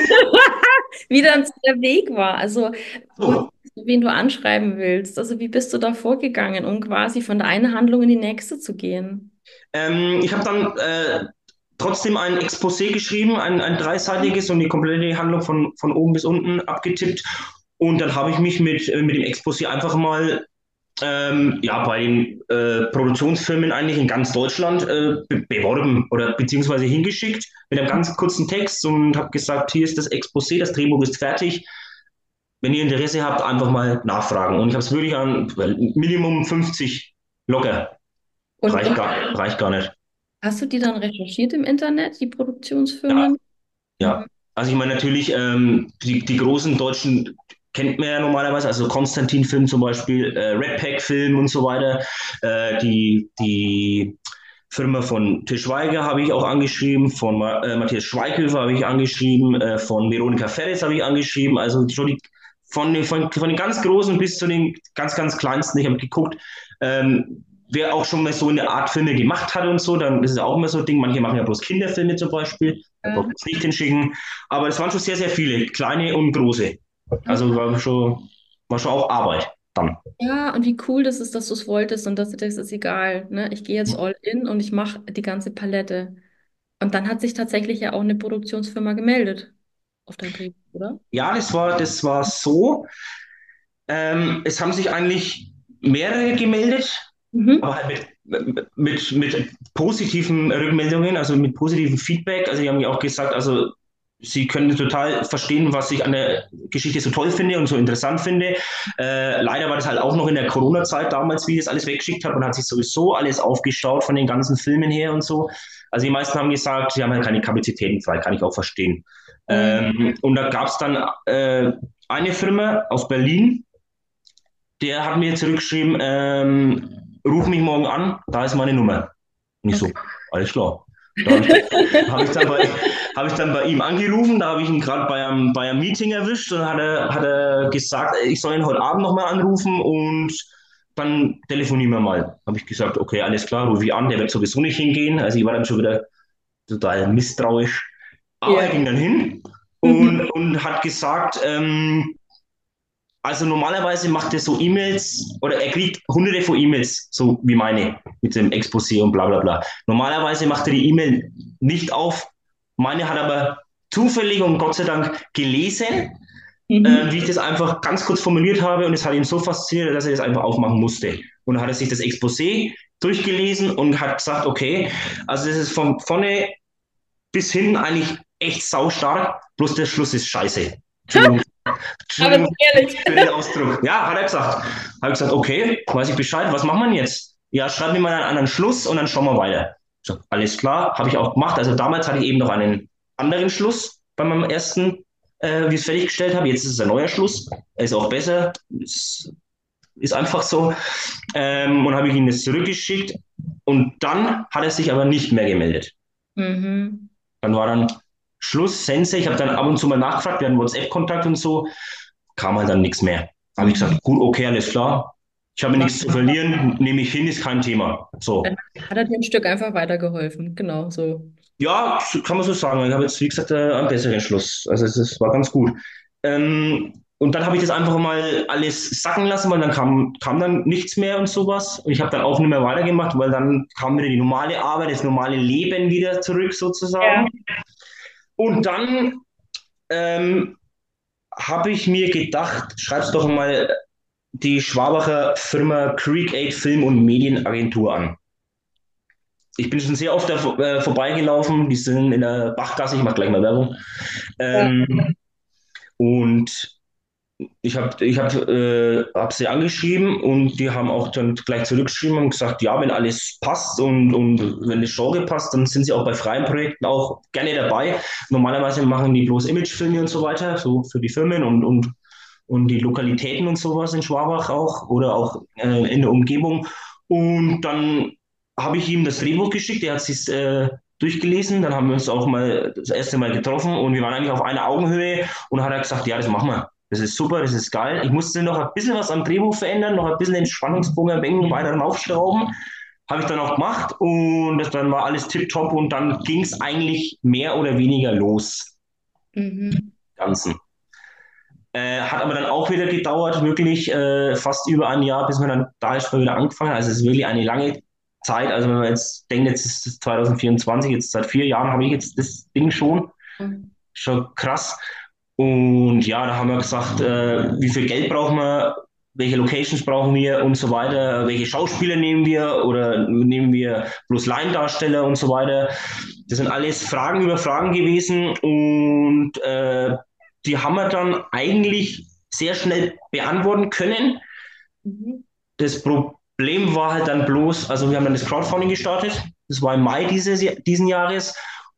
[SPEAKER 1] Wie dann so der Weg war. Also, woher,
[SPEAKER 2] So,
[SPEAKER 1] wen du anschreiben willst. Also, wie bist du da vorgegangen, um quasi von der einen Handlung in die nächste zu gehen?
[SPEAKER 2] Ähm, ich habe dann äh, trotzdem ein Exposé geschrieben, ein, ein dreiseitiges und die komplette Handlung von, von oben bis unten abgetippt. Und dann habe ich mich mit, äh, mit dem Exposé einfach mal ähm, ja, bei den äh, Produktionsfirmen eigentlich in ganz Deutschland äh, be beworben oder beziehungsweise hingeschickt mit einem ganz kurzen Text und habe gesagt, hier ist das Exposé, das Drehbuch ist fertig. Wenn ihr Interesse habt, einfach mal nachfragen. Und ich habe es wirklich an well, Minimum fünfzig locker.
[SPEAKER 1] Und,
[SPEAKER 2] Reicht
[SPEAKER 1] und
[SPEAKER 2] gar, reicht gar nicht.
[SPEAKER 1] hast du die dann recherchiert im Internet, die
[SPEAKER 2] Ja,
[SPEAKER 1] Produktionsfirmen? Mhm.
[SPEAKER 2] ja, also ich meine natürlich, ähm, die, die großen deutschen kennt man ja normalerweise, also Konstantin-Film zum Beispiel, äh, Red Pack-Film und so weiter. Äh, die, die Firma von Til Schweiger habe ich auch angeschrieben, von Ma äh, Matthias Schweighöfer habe ich angeschrieben, äh, von Veronika Ferres habe ich angeschrieben, also schon die, von, den, von, von den ganz Großen bis zu den ganz, ganz Kleinsten. Ich habe geguckt, ähm, wer auch schon mal so eine Art Filme gemacht hat und so, dann ist es auch immer so ein Ding. Manche machen ja bloß Kinderfilme zum Beispiel, da braucht man es nicht hinschicken. Aber es waren schon sehr, sehr viele, kleine und große.
[SPEAKER 1] Ja.
[SPEAKER 2] Also war schon, war schon auch Arbeit dann.
[SPEAKER 1] Ja, und wie cool das ist, dass du es wolltest und dass du denkst, ist egal, ne? Ich gehe jetzt all in und ich mache die ganze Palette. Und dann hat sich tatsächlich ja auch eine Produktionsfirma gemeldet auf dein Drehbuch, oder?
[SPEAKER 2] Ja, das war, das war so. Ähm, es haben sich eigentlich mehrere gemeldet,
[SPEAKER 1] Mhm.
[SPEAKER 2] aber halt mit, mit, mit positiven Rückmeldungen, also mit positivem Feedback. Also die haben ja auch gesagt, also sie können total verstehen, was ich an der Geschichte so toll finde und so interessant finde. Äh, leider war das halt auch noch in der Corona-Zeit damals, wie ich das alles weggeschickt habe und hat sich sowieso alles aufgestaut von den ganzen Filmen her und so. Also die meisten haben gesagt, sie haben halt keine Kapazitäten frei, kann ich auch verstehen.
[SPEAKER 1] Mhm.
[SPEAKER 2] Ähm, und da gab es dann äh, eine Firma aus Berlin, der hat mir zurückgeschrieben, ähm, ruf mich morgen an, da ist meine Nummer. Und ich
[SPEAKER 1] Okay.
[SPEAKER 2] so, alles klar. Da habe ich, hab ich, dann bei, hab ich dann bei ihm angerufen, da habe ich ihn gerade bei einem, bei einem Meeting erwischt und hat er, hat er gesagt, ich soll ihn heute Abend nochmal anrufen und dann telefonieren wir mal. Habe ich gesagt, okay, alles klar, rufe ich an, der wird sowieso nicht hingehen. Also ich war dann schon wieder total misstrauisch. Aber er
[SPEAKER 1] Ja.
[SPEAKER 2] ging dann hin und,
[SPEAKER 1] Mhm.
[SPEAKER 2] und hat gesagt, ähm, also normalerweise macht er so E-Mails oder er kriegt hunderte von E-Mails, so wie meine, mit dem Exposé und bla bla bla. Normalerweise macht er die E-Mail nicht auf. Meine hat aber zufällig und Gott sei Dank gelesen, äh,
[SPEAKER 1] Mhm.
[SPEAKER 2] wie ich das einfach ganz kurz formuliert habe und es hat ihn so fasziniert, dass er das einfach aufmachen musste. Und dann hat er sich das Exposé durchgelesen und hat gesagt, okay, also das ist von vorne bis hin eigentlich echt saustark, bloß der Schluss ist scheiße. Entschuldigung,
[SPEAKER 1] Aber
[SPEAKER 2] Entschuldigung
[SPEAKER 1] ehrlich.
[SPEAKER 2] für den Ausdruck. Ja, hat er gesagt. Habe ich gesagt, okay, weiß ich Bescheid, was machen wir jetzt? Ja, schreib mir mal einen anderen Schluss und dann schauen wir weiter. Ich sag, alles klar, habe ich auch gemacht. Also damals hatte ich eben noch einen anderen Schluss bei meinem ersten, äh, wie ich es fertiggestellt habe. Jetzt ist es ein neuer Schluss. Er ist auch besser. Ist, ist einfach so. Ähm, und habe ich ihm das zurückgeschickt. Und dann hat er sich aber nicht mehr gemeldet.
[SPEAKER 1] Mhm.
[SPEAKER 2] Dann war dann Schluss, Sense. Ich habe dann ab und zu mal nachgefragt, wir hatten WhatsApp-Kontakt und so, kam halt dann nichts mehr. Habe ich gesagt, gut, okay, alles klar. Ich habe
[SPEAKER 1] War,
[SPEAKER 2] nichts zu verlieren, nehme ich hin, ist kein Thema.
[SPEAKER 1] dann
[SPEAKER 2] So.
[SPEAKER 1] hat er dir ein Stück einfach weitergeholfen. Genau, so.
[SPEAKER 2] Ja, kann man so sagen. Ich habe jetzt, wie gesagt, äh, einen besseren Schluss. Also es, es war ganz gut. Ähm, und dann habe ich das einfach mal alles sacken lassen, weil dann kam, kam dann nichts mehr und sowas. Und ich habe dann auch nicht mehr weitergemacht, weil dann kam wieder die normale Arbeit, das normale Leben wieder zurück
[SPEAKER 1] Ja.
[SPEAKER 2] sozusagen. Und dann ähm, habe ich mir gedacht, schreib's doch mal die Schwabacher Firma Create Film und Medienagentur an. Ich bin schon sehr oft da äh, vorbeigelaufen, die sind in der Bachgasse, ich mache gleich mal Werbung.
[SPEAKER 1] Ja.
[SPEAKER 2] Ähm, und ich habe ich hab, äh, hab sie angeschrieben und die haben auch dann gleich zurückgeschrieben und gesagt, ja, wenn alles passt und, und wenn das Genre passt, dann sind sie auch bei freien Projekten auch gerne dabei. Normalerweise machen die bloß Imagefilme und so weiter, so für die Firmen und, und, und die Lokalitäten und sowas in Schwabach auch oder auch äh, in der Umgebung. Und dann habe ich ihm das Drehbuch geschickt, er hat sich äh, durchgelesen, dann haben wir uns auch mal das erste Mal getroffen und wir waren eigentlich auf einer Augenhöhe und dann hat er gesagt, ja, das machen wir. Das ist super, das ist geil. Ich musste noch ein bisschen was am Drehbuch verändern, noch ein bisschen den Spannungsbogen ein wenig weiter aufschrauben. Habe ich dann auch gemacht und das, dann war alles tipptopp und dann ging es eigentlich mehr oder weniger los.
[SPEAKER 1] Mhm.
[SPEAKER 2] Ganzen. Äh, hat aber dann auch wieder gedauert, wirklich äh, fast über ein Jahr, bis man dann da ist mal wieder angefangen hat. Also es ist wirklich eine lange Zeit. Also wenn man jetzt denkt, jetzt ist es zwanzig vierundzwanzig, jetzt seit vier Jahren habe ich jetzt das Ding schon. Schon krass. Und ja, da haben wir gesagt, äh, wie viel Geld brauchen wir, welche Locations brauchen wir und so weiter, welche Schauspieler nehmen wir oder nehmen wir bloß Laiendarsteller und so weiter. Das sind alles Fragen über Fragen gewesen und äh, die haben wir dann eigentlich sehr schnell beantworten können.
[SPEAKER 1] Mhm.
[SPEAKER 2] Das Problem war halt dann bloß, also wir haben dann das Crowdfunding gestartet, das war im Mai dieses, diesen Jahres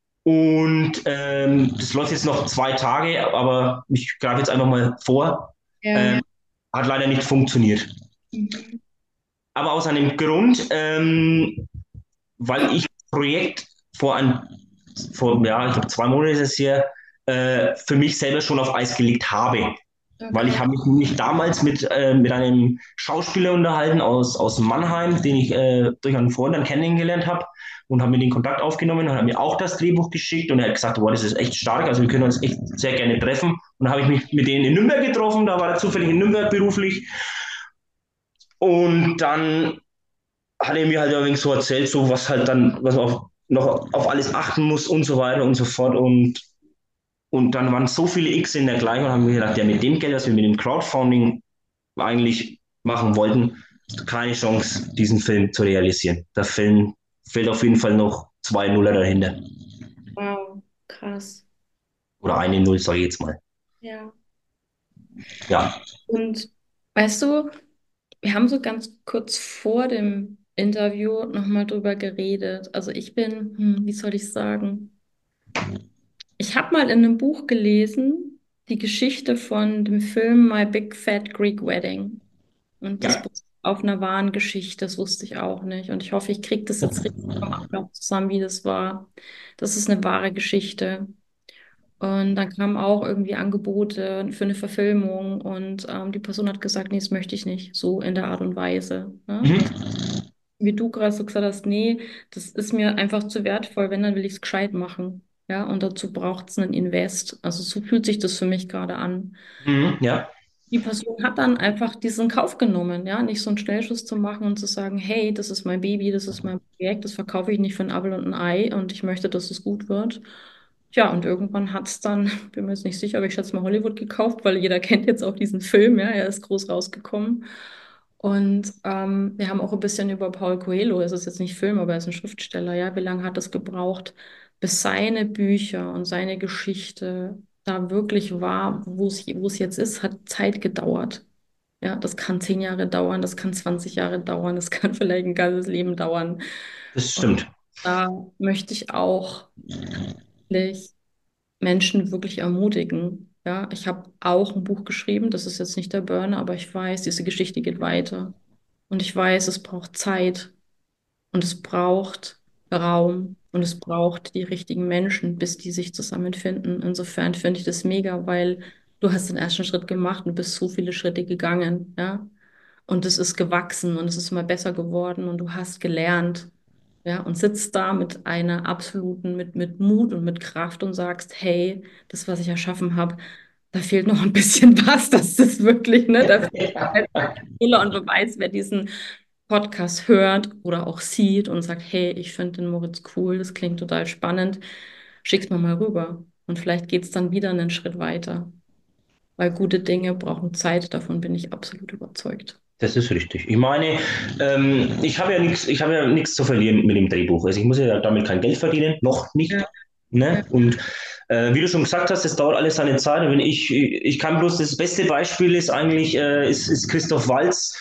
[SPEAKER 2] und ähm, das läuft jetzt noch zwei Tage, aber ich greife jetzt einfach mal vor.
[SPEAKER 1] Ja.
[SPEAKER 2] Ähm, hat leider nicht funktioniert.
[SPEAKER 1] Mhm.
[SPEAKER 2] Aber aus einem Grund, ähm, weil ich das Projekt vor, ein, vor ja, ich glaube zwei Monaten ist es hier, äh, für mich selber schon auf Eis gelegt habe. Weil ich
[SPEAKER 1] Okay.
[SPEAKER 2] habe mich nämlich damals mit, äh, mit einem Schauspieler unterhalten aus, aus Mannheim, den ich äh, durch einen Freund dann kennengelernt habe und habe mir den Kontakt aufgenommen und hat mir auch das Drehbuch geschickt und er hat gesagt, boah, das ist echt stark, also wir können uns echt sehr gerne treffen. Und dann habe ich mich mit denen in Nürnberg getroffen, da war er zufällig in Nürnberg beruflich und dann hat er mir halt ein wenig so erzählt, so was halt dann, was man auf, noch auf alles achten muss und so weiter und so fort und und dann waren so viele X in der Gleichung und haben wir gedacht, ja, mit dem Geld, was wir mit dem Crowdfunding eigentlich machen wollten, keine Chance, diesen Film zu realisieren. Der Film fehlt auf jeden Fall noch zwei Nuller dahinter.
[SPEAKER 1] Wow, krass.
[SPEAKER 2] Oder eine Null, sage ich jetzt mal.
[SPEAKER 1] Ja.
[SPEAKER 2] Ja.
[SPEAKER 1] Und weißt du, wir haben so ganz kurz vor dem Interview nochmal drüber geredet. Also ich bin, hm, wie soll ich sagen? Ich habe mal in einem Buch gelesen, die Geschichte von dem Film My Big Fat Greek Wedding. Und das
[SPEAKER 2] Ja.
[SPEAKER 1] beruht auf einer wahren Geschichte, das wusste ich auch nicht. Und ich hoffe, ich kriege das jetzt richtig vom Ablauf zusammen, wie das war. Das ist eine wahre Geschichte. Und dann kamen auch irgendwie Angebote für eine Verfilmung und ähm, die Person hat gesagt, nee, das möchte ich nicht, so in der Art und Weise. Ne? Das,
[SPEAKER 2] Mhm.
[SPEAKER 1] wie du gerade so gesagt hast, nee, das ist mir einfach zu wertvoll, wenn, dann will ich es gescheit machen. Ja, und dazu braucht es einen Invest. Also so fühlt sich das für mich gerade an.
[SPEAKER 2] Mhm. Ja.
[SPEAKER 1] Die Person hat dann einfach diesen Kauf genommen, ja, nicht so einen Schnellschuss zu machen und zu sagen, hey, das ist mein Baby, das ist mein Projekt, das verkaufe ich nicht für ein Apfel und ein Ei und ich möchte, dass es gut wird. Ja, und irgendwann hat es dann, bin mir jetzt nicht sicher, aber ich schätze mal Hollywood gekauft, weil jeder kennt jetzt auch diesen Film, ja, er ist groß rausgekommen. Und ähm, wir haben auch ein bisschen über Paul Coelho, es ist jetzt nicht Film, aber er ist ein Schriftsteller, ja, wie lange hat es gebraucht, bis seine Bücher und seine Geschichte da wirklich war, wo es, wo es jetzt ist, hat Zeit gedauert. Ja, das kann zehn Jahre dauern, das kann zwanzig Jahre dauern, das kann vielleicht ein ganzes Leben dauern.
[SPEAKER 2] Das
[SPEAKER 1] Und
[SPEAKER 2] stimmt.
[SPEAKER 1] da möchte ich auch wirklich Menschen wirklich ermutigen. Ja, ich habe auch ein Buch geschrieben, das ist jetzt nicht der Burner, aber ich weiß, diese Geschichte geht weiter. Und ich weiß, es braucht Zeit und es braucht Raum und es braucht die richtigen Menschen, bis die sich zusammenfinden. Insofern finde ich das mega, weil Du hast den ersten Schritt gemacht und bist so viele Schritte gegangen, ja. Und es ist gewachsen und es ist immer besser geworden und du hast gelernt, ja, und sitzt da mit einer absoluten, mit, mit Mut und mit Kraft und sagst, hey, das, was ich erschaffen habe, da fehlt noch ein bisschen was, das ist wirklich, ne, da fehlt halt ein Füller und Beweis, wer diesen Podcast hört oder auch sieht und sagt, hey, ich finde den Moritz cool, das klingt total spannend, schick's mir mal rüber. Und vielleicht geht's dann wieder einen Schritt weiter. Weil gute Dinge brauchen Zeit, davon bin ich absolut überzeugt.
[SPEAKER 2] Das ist richtig. Ich meine, ähm, ich habe ja nichts, ich habe ja nichts zu verlieren mit dem Drehbuch. Also ich muss ja damit kein Geld verdienen, noch nicht.
[SPEAKER 1] Ja, ja,
[SPEAKER 2] Ne? Und äh, wie du schon gesagt hast, es dauert alles seine Zeit. Und wenn ich, ich kann bloß das beste Beispiel ist eigentlich äh, ist, ist Christoph Waltz.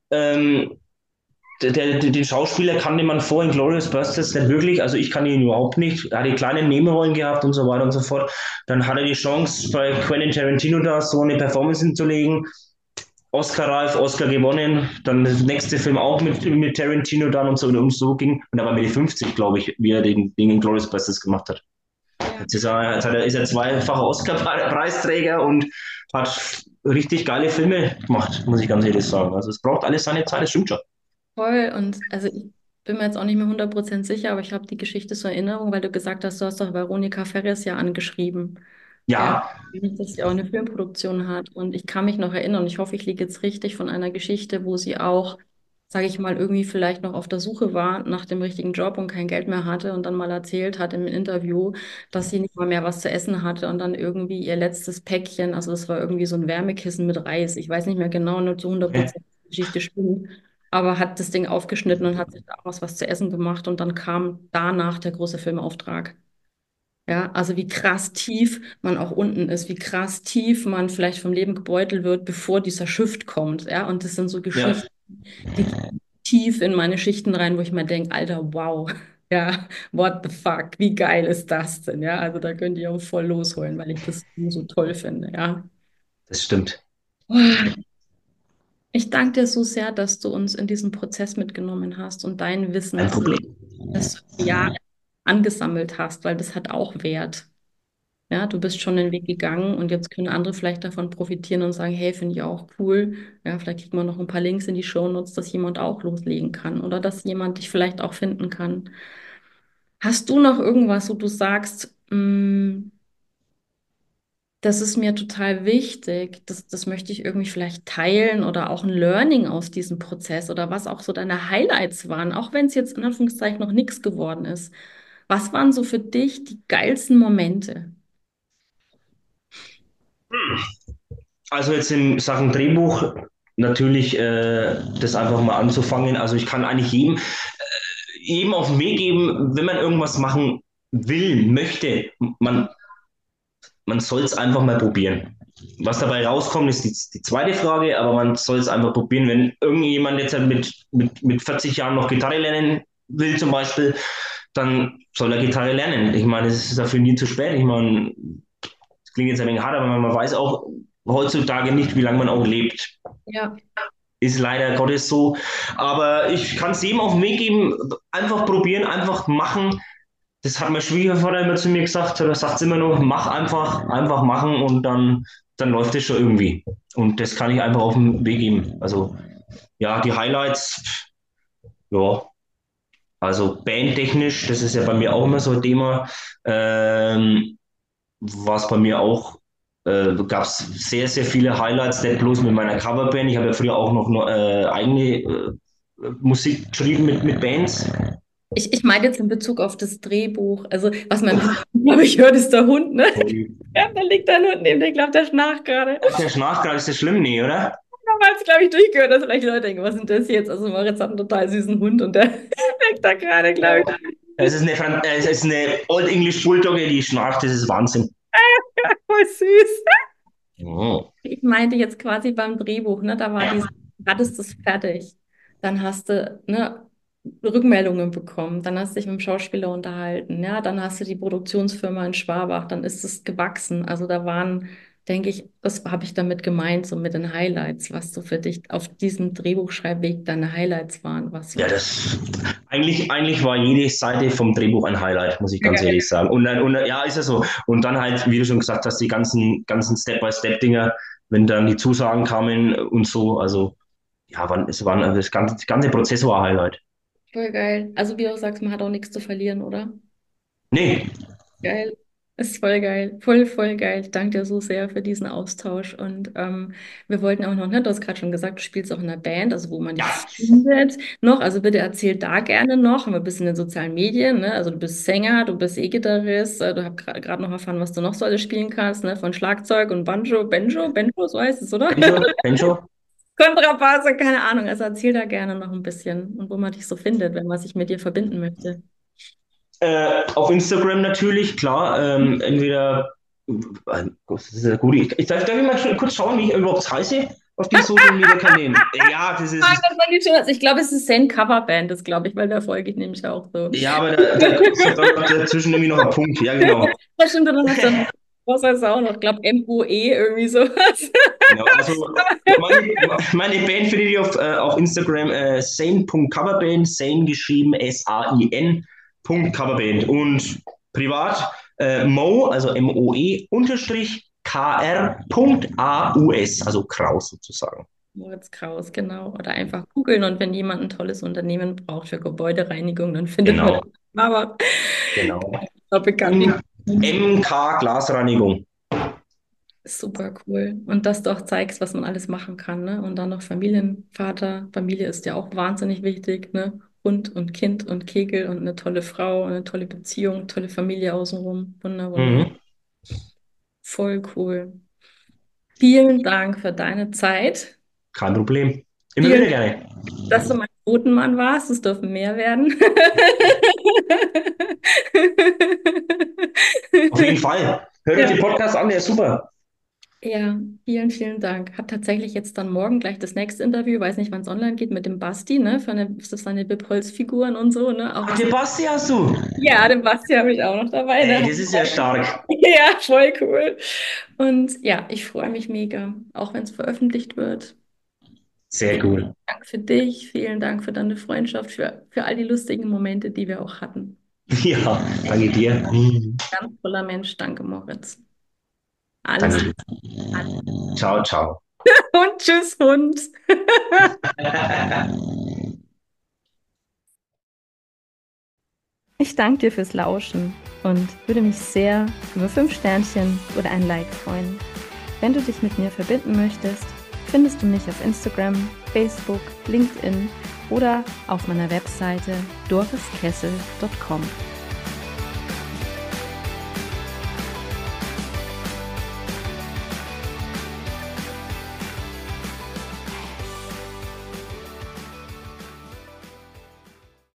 [SPEAKER 2] Ähm, der, der, den Schauspieler kannte man vor in Glorious Bastards nicht wirklich, also ich kann ihn überhaupt nicht. Er hat die kleinen Nebenrollen gehabt und so weiter und so fort. Dann hat er die Chance, bei Quentin Tarantino da so eine Performance hinzulegen. Oscar-reif, Oscar gewonnen, dann der nächste Film auch mit, mit Tarantino dann und so, und so ging. Und da war Mitte fünfzig, glaube ich, wie er den, den Glorious Bastards gemacht hat.
[SPEAKER 1] ja.
[SPEAKER 2] Jetzt ist er, jetzt hat er, ist er zweifacher Oscar-Preisträger und hat richtig geile Filme gemacht, muss ich ganz ehrlich sagen. Also es braucht alles seine Zeit, das stimmt schon.
[SPEAKER 1] Voll. Und also ich bin mir jetzt auch nicht mehr hundert Prozent sicher, aber ich habe die Geschichte zur Erinnerung, weil du gesagt hast, du hast doch Veronika Ferres ja angeschrieben. Ja,
[SPEAKER 2] Ja,
[SPEAKER 1] dass sie auch eine Filmproduktion hat. Und ich kann mich noch erinnern, ich hoffe, ich liege jetzt richtig, von einer Geschichte, wo sie auch, sage ich mal, irgendwie vielleicht noch auf der Suche war nach dem richtigen Job und kein Geld mehr hatte und dann mal erzählt hat im Interview, dass sie nicht mal mehr was zu essen hatte und dann irgendwie ihr letztes Päckchen, also das war irgendwie so ein Wärmekissen mit Reis. Ich weiß nicht mehr genau, nur zu hundert
[SPEAKER 2] okay.
[SPEAKER 1] Prozent die Geschichte stimmt, aber hat das Ding aufgeschnitten und hat sich daraus was zu essen gemacht und dann kam danach der große Filmauftrag. Ja, also wie krass tief man auch unten ist, wie krass tief man vielleicht vom Leben gebeutelt wird, bevor dieser Shift kommt. Ja, und das sind so
[SPEAKER 2] Ja,
[SPEAKER 1] Geschichten, die gehen tief in meine Schichten rein, wo ich mir denke, Alter, wow, ja, what the fuck, wie geil ist das denn? Ja, also da könnt ihr auch voll losholen, weil ich das so toll finde. Ja.
[SPEAKER 2] das stimmt.
[SPEAKER 1] Ich danke dir so sehr, dass du uns in diesen Prozess mitgenommen hast und dein
[SPEAKER 2] Ein
[SPEAKER 1] Wissen,
[SPEAKER 2] Problem.
[SPEAKER 1] das du über Jahre angesammelt hast, weil das hat auch Wert. Ja, du bist schon den Weg gegangen und jetzt können andere vielleicht davon profitieren und sagen, hey, finde ich auch cool. Ja, vielleicht kriegt man noch ein paar Links in die Shownotes, dass jemand auch loslegen kann oder dass jemand dich vielleicht auch finden kann. Hast du noch irgendwas, wo du sagst, mm, das ist mir total wichtig, das, das möchte ich irgendwie vielleicht teilen oder auch ein Learning aus diesem Prozess oder was auch so deine Highlights waren, auch wenn es jetzt in Anführungszeichen noch nichts geworden ist. Was waren so für dich die geilsten Momente?
[SPEAKER 2] Also jetzt in Sachen Drehbuch natürlich äh, das einfach mal anzufangen. Also ich kann eigentlich jedem, äh, jedem auf den Weg geben, wenn man irgendwas machen will, möchte, man, man soll es einfach mal probieren. Was dabei rauskommt, ist die, die zweite Frage, aber man soll es einfach probieren. Wenn irgendjemand jetzt halt mit, mit, mit vierzig Jahren noch Gitarre lernen will zum Beispiel, dann soll er Gitarre lernen. Ich meine, es ist dafür nie zu spät. Ich meine, das klingt jetzt ein wenig hart, aber man weiß auch heutzutage nicht, wie lange man auch lebt.
[SPEAKER 1] Ja.
[SPEAKER 2] Ist leider Gottes so. Aber ich kann es jedem auf den Weg geben, einfach probieren, einfach machen. Das hat mein Schwiegervater immer zu mir gesagt, oder sagt es immer noch, mach einfach, einfach machen und dann, dann läuft es schon irgendwie. Und das kann ich einfach auf den Weg geben. Also ja, die Highlights, ja, also bandtechnisch, das ist ja bei mir auch immer so ein Thema. Ähm, war es bei mir auch, äh, gab es sehr, sehr viele Highlights, nicht bloß mit meiner Coverband. Ich habe ja früher auch noch nur, äh, eigene äh, Musik geschrieben mit, mit Bands.
[SPEAKER 1] Ich, ich meine jetzt in Bezug auf das Drehbuch. Also, was man, glaube ich, hört, ist der Hund, ne? Ja, da liegt ein Hund neben dir. Ich glaube, der schnarcht gerade.
[SPEAKER 2] Der Schnarch gerade, ist das schlimm? Nee, oder?
[SPEAKER 1] Weil es, glaube ich, durchgehört, dass vielleicht Leute denken, was ist denn das jetzt? Also, Moritz hat einen total süßen Hund und der liegt da gerade, glaube
[SPEAKER 2] Es ist eine, Fran äh, es ist eine Old English Bulldogge, die schnarcht, das ist Wahnsinn.
[SPEAKER 1] ich, voll süß.
[SPEAKER 2] Oh.
[SPEAKER 1] Ich meinte jetzt quasi beim Drehbuch, ne? Da war dieses, hattest du es fertig. Dann hast du, ne, Rückmeldungen bekommen. Dann hast du dich mit dem Schauspieler unterhalten. Ja, dann hast du die Produktionsfirma in Schwabach. Dann ist es gewachsen. Also da waren denke ich, das habe ich damit gemeint, so mit den Highlights, was so für dich auf diesem Drehbuchschreibweg deine Highlights waren, was
[SPEAKER 2] Ja,
[SPEAKER 1] so.
[SPEAKER 2] das eigentlich, eigentlich war jede Seite vom Drehbuch ein Highlight, muss ich
[SPEAKER 1] Ja,
[SPEAKER 2] ganz
[SPEAKER 1] geil.
[SPEAKER 2] ehrlich sagen. Und dann, und dann- ja, ist ja so. Und dann halt, wie du schon gesagt hast, die ganzen, ganzen Step-by-Step-Dinger, wenn dann die Zusagen kamen und so, also ja, wann, es waren, das ganze, das ganze Prozess war ein Highlight.
[SPEAKER 1] Voll geil. Also wie du sagst, man hat auch nichts zu verlieren, oder?
[SPEAKER 2] Nee,
[SPEAKER 1] Geil. Ist voll geil. Voll, voll geil. Ich danke dir so sehr für diesen Austausch. Und ähm, wir wollten auch noch, ne, du hast gerade schon gesagt, du spielst auch in einer Band, also wo man dich
[SPEAKER 2] ja,
[SPEAKER 1] findet noch. Also bitte erzähl da gerne noch. Haben wir ein bisschen in den sozialen Medien, ne? Also du bist Sänger, du bist E-Gitarrist, äh, du hast gerade noch erfahren, was du noch so alles spielen kannst, ne? Von Schlagzeug und Banjo, Banjo, Banjo, so heißt es, oder?
[SPEAKER 2] Benjo, Benjo.
[SPEAKER 1] Kontrabass, keine Ahnung. Also erzähl da gerne noch ein bisschen und wo man dich so findet, wenn man sich mit dir verbinden möchte.
[SPEAKER 2] Äh, auf Instagram natürlich, klar. Ähm, entweder, äh, das ist ja gut. Ich, ich darf, darf ich mal schon kurz schauen, wie ich überhaupt heiße auf den Social Media Kanälen. Ja, das ist,
[SPEAKER 1] Das fand ich schon- Ich glaube, es ist Zen Coverband, das glaube ich, weil da folge ich nämlich auch so.
[SPEAKER 2] ja, aber da, da, da, dazwischen irgendwie noch ein Punkt. Ja, genau.
[SPEAKER 1] Das stimmt, dann hast du noch, was heißt auch noch? Ich glaube, M O E, irgendwie sowas.
[SPEAKER 2] Genau, also meine, meine Band findet ihr auf, äh, auf Instagram äh, sane Punkt coverband, Sane geschrieben S A I N Punkt Coverband und privat äh, Mo, also M O E unterstrich K R Punkt A U S, also Kraus sozusagen.
[SPEAKER 1] Moritz Kraus, genau. Oder einfach googeln und wenn jemand ein tolles Unternehmen braucht für Gebäudereinigung, dann findet man
[SPEAKER 2] Genau,
[SPEAKER 1] das. Aber
[SPEAKER 2] genau.
[SPEAKER 1] auch bekannt.
[SPEAKER 2] M MK Glasreinigung.
[SPEAKER 1] Super cool. Und dass du auch zeigst, was man alles machen kann, ne? Und dann noch Familienvater. Familie ist ja auch wahnsinnig wichtig, ne? Hund und Kind und Kegel und eine tolle Frau und eine tolle Beziehung, tolle Familie außenrum. Wunder, wunder.
[SPEAKER 2] Mhm.
[SPEAKER 1] Voll cool. Vielen Dank für deine Zeit.
[SPEAKER 2] Kein Problem. Immer
[SPEAKER 1] Vielen
[SPEAKER 2] wieder
[SPEAKER 1] Dank,
[SPEAKER 2] gerne.
[SPEAKER 1] dass du mein Botenmann warst. Es dürfen mehr werden.
[SPEAKER 2] Auf jeden Fall. Hört euch
[SPEAKER 1] Ja.
[SPEAKER 2] den Podcast an, der ist super.
[SPEAKER 1] Ja, vielen, vielen Dank. Hab tatsächlich jetzt dann morgen gleich das nächste Interview, weiß nicht, wann es online geht, mit dem Basti, ne, für, eine, für seine Bip-Holz-Figuren und so, ne, auch
[SPEAKER 2] Ach,
[SPEAKER 1] was.
[SPEAKER 2] den Basti hast du.
[SPEAKER 1] Ja, den Basti habe ich auch noch dabei,
[SPEAKER 2] Ey,
[SPEAKER 1] ne.
[SPEAKER 2] das ist ja stark.
[SPEAKER 1] Ja, voll cool. Und ja, ich freue mich mega, auch wenn es veröffentlicht wird.
[SPEAKER 2] Sehr cool.
[SPEAKER 1] Dank für dich, vielen Dank für deine Freundschaft, für, für all die lustigen Momente, die wir auch hatten.
[SPEAKER 2] Ja, danke dir.
[SPEAKER 1] Ganz toller Mensch, danke Moritz. Alles
[SPEAKER 2] Danke.
[SPEAKER 1] Liebe.
[SPEAKER 2] Ciao, ciao.
[SPEAKER 1] Und tschüss, Hund. Ich danke dir fürs Lauschen und würde mich sehr über fünf Sternchen oder ein Like freuen. Wenn du dich mit mir verbinden möchtest, findest du mich auf Instagram, Facebook, LinkedIn oder auf meiner Webseite doriskessel punkt com.